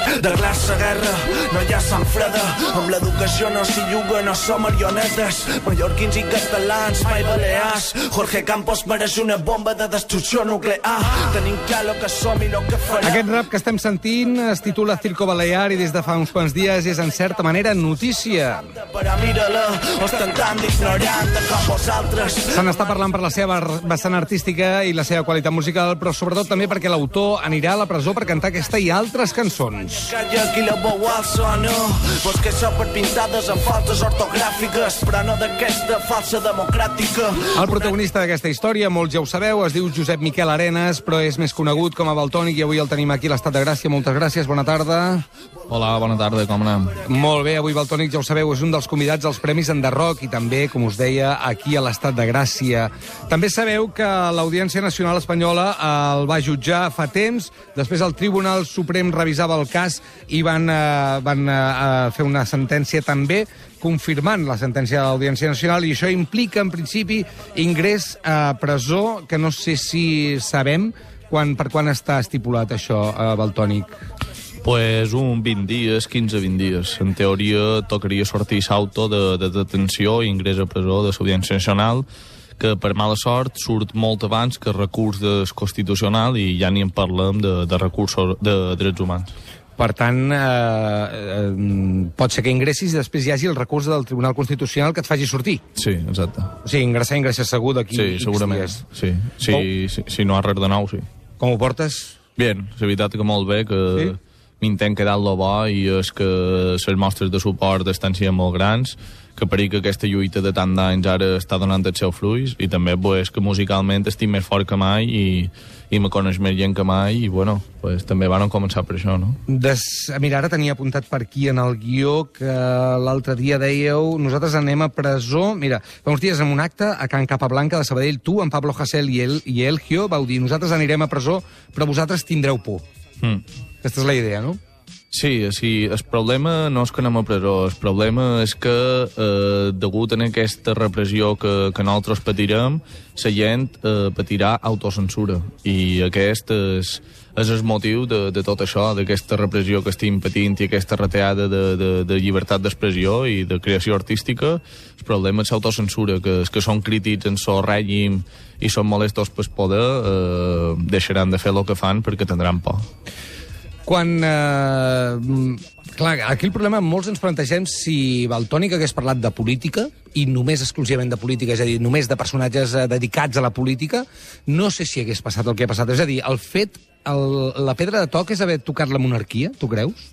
De classe guerra, no hi ha sang freda. Amb l'educació no s'hi juga, no som marionetes. Mallorquins i catalans, mai balears. Jorge Campos mereix una bomba de destrucció nuclear. Tenim clar lo que som i lo que farem. Aquest rap que estem sentint es titula Circo Balear i des de fa uns quants dies és en certa manera notícia. Se n'està parlant per la seva vessant artística i la seva qualitat musical, però sobretot també perquè l'autor anirà a la presó per cantar aquesta i altres cançons. El protagonista d'aquesta història, molts ja ho sabeu, es diu Josep Miquel Arenas, però és més conegut com a Valtònic i avui el tenim aquí a l'Estat de Gràcia. Moltes gràcies, bona tarda. Hola, bona tarda, com anem? Molt bé, avui Valtònic, ja ho sabeu, és un dels convidats als Premis Enderroc i també, com us deia, aquí a l'Estat de Gràcia. També sabeu que l'Audiència Nacional Espanyola el va jutjar fa temps, després el Tribunal Suprem revisava el cas i van fer una sentència també confirmant la sentència de l'Audiència Nacional, i això implica, en principi, ingrés a presó, que no sé si sabem per quan està estipulat això, Valtònic. Pues un 20 dies, 15-20 dies. En teoria tocaria sortir l'auto de detenció i ingrés a presó de l'Audiència Nacional, que per mala sort surt molt abans que el recurs del Constitucional i ja ni en parlem de recursos de drets humans. Per tant, pot ser que ingressis i després hi hagi el recurs del Tribunal Constitucional que et faci sortir. Sí, exacte. O sigui, ingressar segur d'aquí X dies. Sí, si no ha res de nou, sí. Com ho portes? Bien, és veritat que molt bé, que m'intent quedar-lo bo i és que les mostres de suport estan sent molt grans, que per que aquesta lluita de tant d'anys ara està donant els seus fruits i també pues, que musicalment estic més fort que mai i me coneix més gent que mai i bueno, pues, també van començar per això, no? Mira, ara tenia apuntat per aquí en el guió que l'altre dia dèieu nosaltres anem a presó. Mira, fa uns dies en un acte a Can Capablanca de Sabadell, tu, en Pablo Hasél i Elgio vau dir nosaltres anirem a presó però vosaltres tindreu por. Aquesta és la idea, no? Sí, el problema no és que anem a presó, el problema és que degut a aquesta repressió que nosaltres patirem, la gent patirà autocensura i aquest és el motiu de tot això, d'aquesta repressió que estem patint i aquesta reteada de llibertat d'expressió i de creació artística. El problema és l'autocensura, que els que són crítics en el règim i són molestos per poder deixaran de fer el que fan perquè tindran por. Quan... clar, aquí el problema, molts ens plantegem si Valtònic hagués parlat de política, i només exclusivament de política, és a dir, només de personatges dedicats a la política, no sé si hagués passat el que ha passat. És a dir, el fet, la pedra de toc és haver tocat la monarquia, tu creus?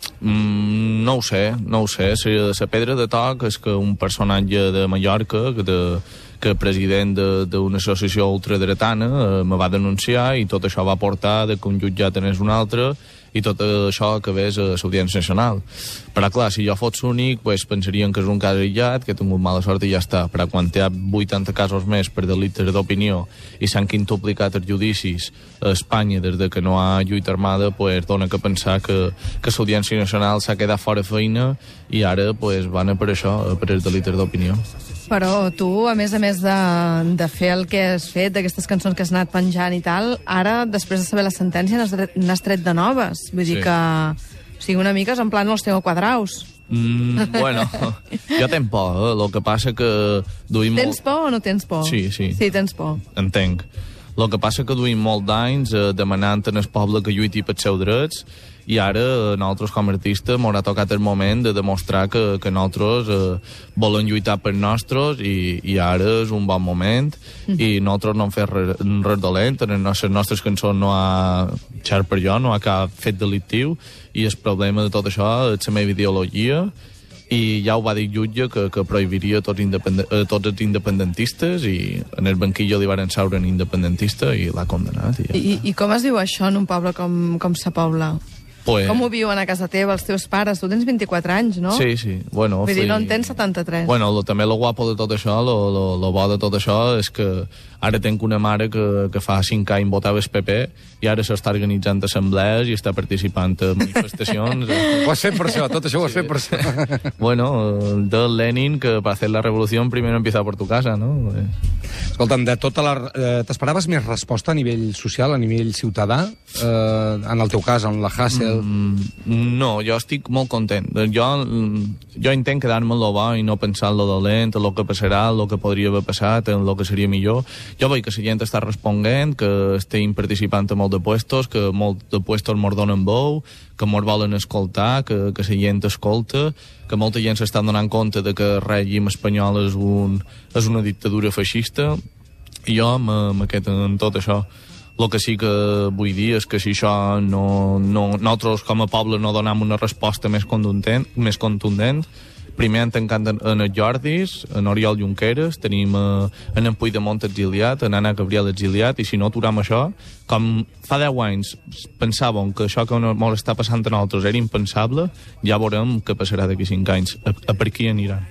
No ho sé. La pedra de toc és que un personatge de Mallorca, que president d'una associació ultradretana me va denunciar i tot això va portar que un jutjat anés un altre i tot això acabés a l'Audiència Nacional. Però clar, si jo fos únic, pues, pensarien que és un cas aïllat, que he tingut mala sort i ja està. Però quan hi ha 80 casos més per delictes d'opinió i s'han quintuplicat els judicis a Espanya des de que no hi ha lluita armada, pues, dona que pensar que l'Audiència Nacional s'ha quedat fora feina i ara pues, van a per això, per els delictes d'opinió. Però tu, a més de fer el que has fet, d'aquestes cançons que has anat penjant i tal, ara, després de saber la sentència, n'has tret de noves. Vull dir que, o sigui, una mica és en plan els tengo quadraus. Bueno, jo tenc por, el que passa que duim molt... Tens por o no tens por? Sí. Sí, tens por. Entenc. El que passa que duim molt d'anys demanant en el poble que lluiti pels seus drets i ara nosaltres com a artistes m'haurà tocat el moment de demostrar que nosaltres volem lluitar per nostres i ara és un bon moment i nosaltres no hem fet res dolent, en les nostres cançons no ha xer per jo, no ha cap fet delictiu i el problema de tot això és la meva ideologia i ja ho va dir el jutge que prohibiria tots els independentistes i en el banquillo li van seure un independentista i l'ha condenat. I com es diu això en un poble com Sa Pobla? Pues... Com ho viuen a casa teva, els teus pares? Tu tens 24 anys, no? Sí. Bueno, vull dir, no en tens 73. Bueno, també lo guapo de tot això, lo bo de tot això, és que ara tenc una mare que fa 5 anys votava el PP i ara s'està organitzant assemblees i està participant en manifestacions. Ho has fet per això, tot això ho has fet per això. Bueno, del Lenin, que para hacer la revolución primero empieza por tu casa, ¿no? Escolta'm, de tota la... t'esperaves més resposta a nivell social, a nivell ciutadà? En el teu cas, en la Hasél, No, jo estic molt content. Jo intent quedar-me en lo bo i no pensar en lo dolent, en lo que passarà, en lo que podria haver passat, en lo que seria millor. Jo veig que la gent està responent, que estem participant a molt de puestos, que molt de puestos mos donen veu, que mos volen escoltar, que la gent escolta, que molta gent s'està donant compte de que el règim espanyol és una dictadura feixista, i jo me quedo en tot això. El que sí que vull dir és que si això nosaltres com a poble no donem una resposta més contundent, primer han tancat en els Jordis, en Oriol Junqueras, tenim en Puigdemont exiliat, en Anna Gabriel exiliat, i si no aturem això, com fa 10 anys pensàvem que això que ens està passant a nosaltres era impensable, ja veurem què passarà d'aquí 5 anys, a per qui aniran.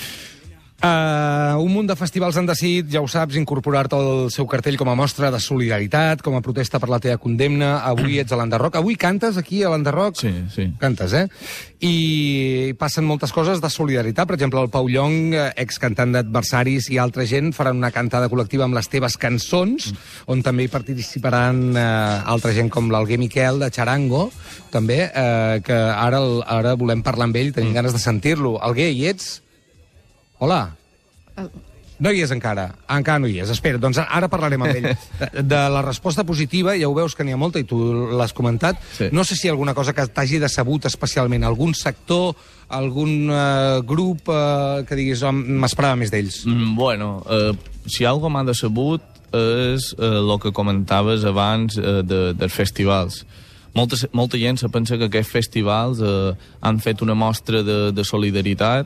Un munt de festivals han decidit, ja ho saps, incorporar-te al seu cartell com a mostra de solidaritat, com a protesta per la teva condemna. Avui ets a l'Enderroc. Avui cantes aquí a l'Enderroc? Sí. Cantes, I passen moltes coses de solidaritat. Per exemple, el Pau Llong, excantant d'Adversaris, i altra gent faran una cantada col·lectiva amb les teves cançons, on també hi participaran altra gent com l'Alguer Miquel, de Charango, també, que ara volem parlar amb ell, tenim ganes de sentir-lo. Alguer, hi ets? Hola. No hi és encara. Encara no hi és. Espera, doncs ara parlarem amb ell. De la resposta positiva, ja ho veus que n'hi ha molta, i tu l'has comentat. Sí. No sé si hi ha alguna cosa que t'hagi decebut especialment, algun sector, algun grup que diguis, m'esperava més d'ells. Bueno, si algo m'ha decebut és el que comentaves abans dels festivals. Molta gent se pensa que aquests festivals han fet una mostra de solidaritat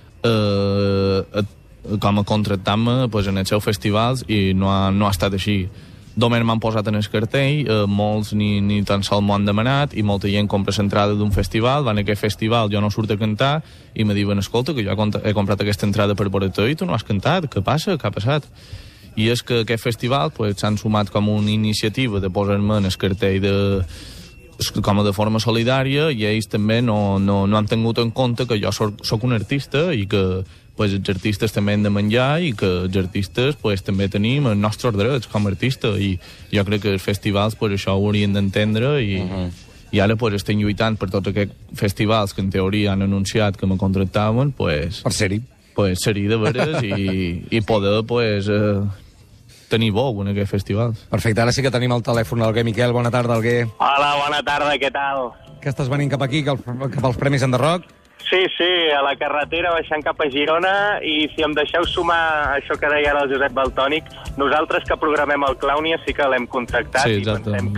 com a contractant-me en els seus festivals, i no ha estat així. Només m'han posat en el cartell, molts ni tan sols m'ho han demanat, i molta gent compra l'entrada d'un festival, van a aquest festival, jo no surt a cantar, i me diuen, escolta, que jo he comprat aquesta entrada per veure-te i tu no has cantat, què passa, què ha passat? I és que aquest festival s'han sumat com una iniciativa de posar-me en el cartell com a de forma solidària, i ells també no han tingut en compte que jo soc un artista i que els artistes també hem de menjar, i que els artistes també tenim els nostres drets com a artista, i jo crec que els festivals això ho haurien d'entendre, i ara estem lluitant per tots aquests festivals que en teoria han anunciat que me contractaven per ser-hi de veres i poder tenir veu en aquests festivals. Perfecte, ara sí que tenim el telèfon d'Alguer Miquel. Bona tarda, Alguer. Hola, bona tarda, què tal? Que estàs venint cap aquí, cap als Premis Enderroc? Sí, a la carretera baixant cap a Girona, i si em deixeu sumar això que deia ara el Josep Valtònic, nosaltres que programem el Clownia sí que l'hem contractat, i pensem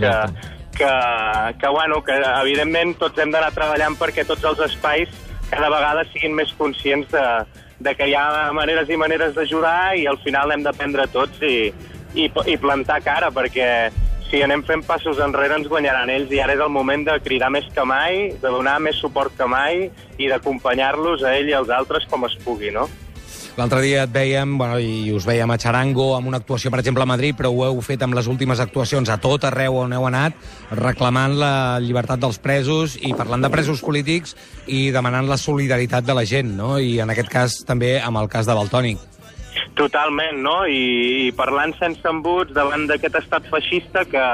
que evidentment tots hem d'anar treballant perquè tots els espais cada vegada siguin més conscients de que hi ha maneres i maneres d'ajudar, i al final n'hem d'aprendre tots i plantar cara, perquè si anem fent passos enrere ens guanyaran ells, i ara és el moment de cridar més que mai, de donar més suport que mai i d'acompanyar-los a ell i als altres com es pugui, no? L'altre dia et vèiem, i us vèiem a Charango amb una actuació, per exemple, a Madrid, però ho heu fet amb les últimes actuacions a tot arreu on heu anat, reclamant la llibertat dels presos i parlant de presos polítics i demanant la solidaritat de la gent, no? I en aquest cas també amb el cas de Valtònic. Totalment, no? I parlant sense embuts davant d'aquest estat feixista que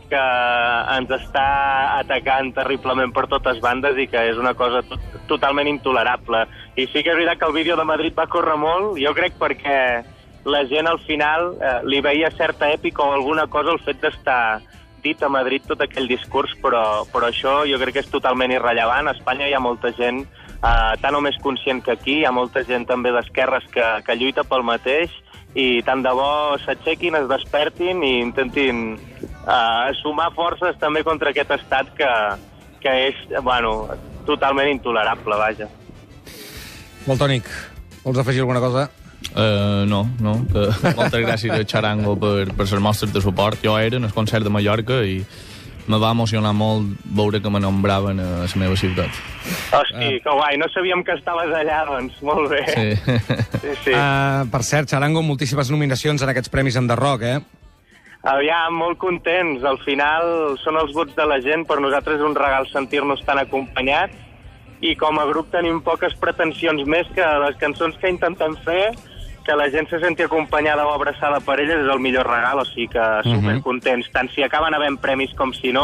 ens està atacant terriblement per totes bandes, i que és una cosa totalment intolerable. I sí que és veritat que el vídeo de Madrid va córrer molt, jo crec perquè la gent al final li veia certa èpica o alguna cosa el fet d'estar dit a Madrid tot aquell discurs, però això jo crec que és totalment irrellevant. A Espanya hi ha molta gent tant o més conscient que aquí, hi ha molta gent també d'esquerres que lluita pel mateix, i tant de bo s'aixequin, es despertin i intentin sumar forces també contra aquest estat que és, totalment intolerable, vaja. Valtònic, vols afegir alguna cosa? No. Moltes gràcies a Charango per les mostres de suport. Jo era en el concert de Mallorca i me va emocionar molt veure que me nombraven a la meva ciutat. Hosti, que guai, no sabíem que estaves allà, doncs, molt bé. Sí. Per cert, Charango, moltíssimes nominacions en aquests Premis Enderroc, Aviam, molt contents. Al final són els vots de la gent, per nosaltres és un regal sentir-nos tan acompanyats, i com a grup tenim poques pretensions més que les cançons que intentem fer, que la gent se senti acompanyada o abraçada per elles és el millor regal, o sigui que supercontents, tant si acaben havent premis com si no,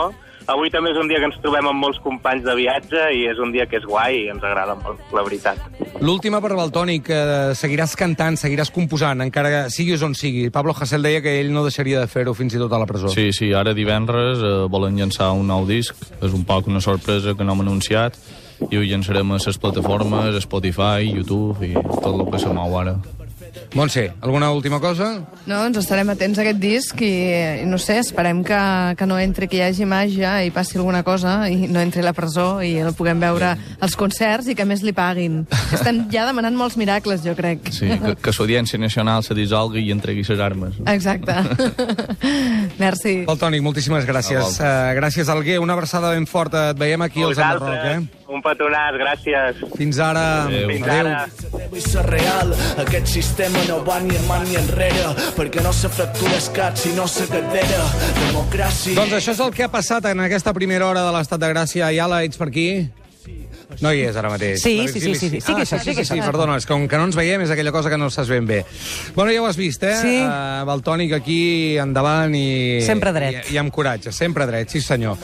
avui també és un dia que ens trobem amb molts companys de viatge i és un dia que és guai i ens agrada molt, la veritat. L'última per Valtònic, seguiràs cantant, seguiràs composant, encara que siguis on sigui. Pablo Hasél deia que ell no deixaria de fer-ho fins i tot a la presó. Sí, ara divendres volen llançar un nou disc, és un poc una sorpresa que no hem anunciat, i ho llançarem a les plataformes, Spotify, YouTube i tot el que se mou ara. Montse, alguna última cosa? No, ens estarem atents a aquest disc i no sé, esperem que no entri, que hi hagi màgia i passi alguna cosa i no entri a la presó i el puguem veure als concerts i que a més li paguin. Estem ja demanant molts miracles, jo crec. Sí, que l'Audiència Nacional se dissolgui i entregui les armes. Exacte. Merci. Valtònic, moltíssimes gràcies. Gràcies, Alguer. Una abraçada ben forta. Et veiem aquí als Enderroc, Un petonat, gràcies. Fins ara. Fins ara. Vull ser real, aquest sistema no va ni en ni enrere, perquè no se fractura el cap, sinó la cadera. Democràcia. Doncs això és el que ha passat en aquesta primera hora de l'Estat de Gràcia. Ayala, ets per aquí? No hi és ara mateix. Sí, sí, perdona, és com que no ens veiem, és aquella cosa que no saps ben bé. Bueno, ja ho has vist, eh? Sí. Valtònic aquí endavant i... Sempre dret. I amb coratge, sempre dret, sí senyor.